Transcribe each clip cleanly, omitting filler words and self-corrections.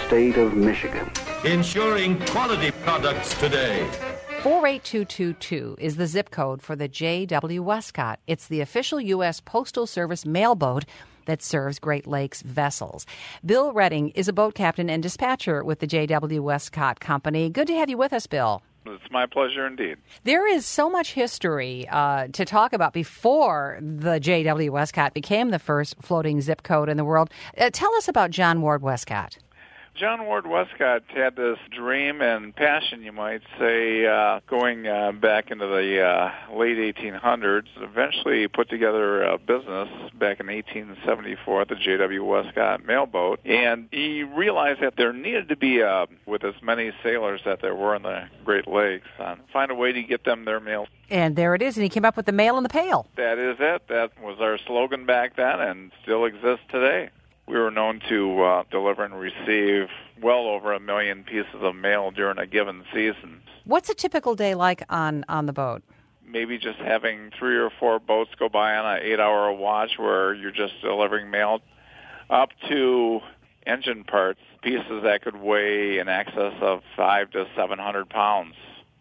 state of Michigan. Ensuring quality products today. 48222 is the zip code for the J.W. Westcott. It's the official U.S. Postal Service mailboat that serves Great Lakes vessels. Bill Redding is a boat captain and dispatcher with the J.W. Westcott Company. Good to have you with us, Bill. It's my pleasure indeed. There is so much history to talk about before the J.W. Westcott became the first floating zip code in the world. Tell us about John Ward Westcott. John Ward Westcott had this dream and passion, you might say, going back into the late 1800s. Eventually put together a business back in 1874, the J.W. Westcott mailboat. And he realized that there needed to be, with as many sailors that there were in the Great Lakes, find a way to get them their mail. And there it is, and he came up with the mail in the pail. That is it. That was our slogan back then and still exists today. We were known to deliver and receive well over 1 million pieces of mail during a given season. What's a typical day like on the boat? Maybe just having 3 or 4 boats go by on an 8-hour watch where you're just delivering mail, up to engine parts, pieces that could weigh in excess of 500 to 700 pounds.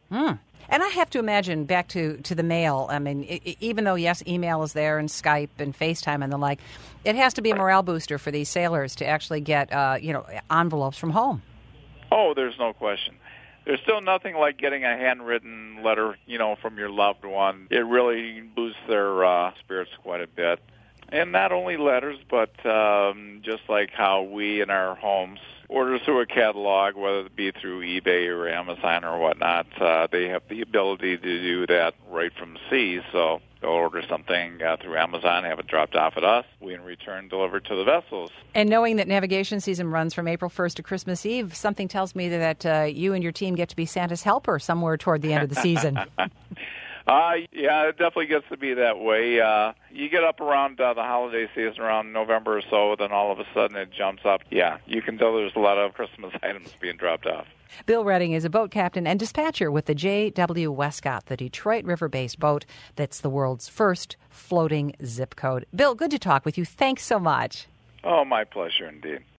And I have to imagine, back to the mail, I mean, even though, yes, email is there and Skype and FaceTime and the like, it has to be a morale booster for these sailors to actually get, envelopes from home. Oh, there's no question. There's still nothing like getting a handwritten letter, from your loved one. It really boosts their spirits quite a bit. And not only letters, but just like how we in our homes order through a catalog, whether it be through eBay or Amazon or whatnot, they have the ability to do that right from sea. So they'll order something through Amazon, have it dropped off at us. We, in return, deliver to the vessels. And knowing that navigation season runs from April 1st to Christmas Eve, something tells me that you and your team get to be Santa's helper somewhere toward the end of the season. Yeah, it definitely gets to be that way. You get up around the holiday season, around November or so, then all of a sudden it jumps up. Yeah, you can tell there's a lot of Christmas items being dropped off. Bill Redding is a boat captain and dispatcher with the J.W. Westcott, the Detroit River-based boat that's the world's first floating zip code. Bill, good to talk with you. Thanks so much. Oh, my pleasure indeed.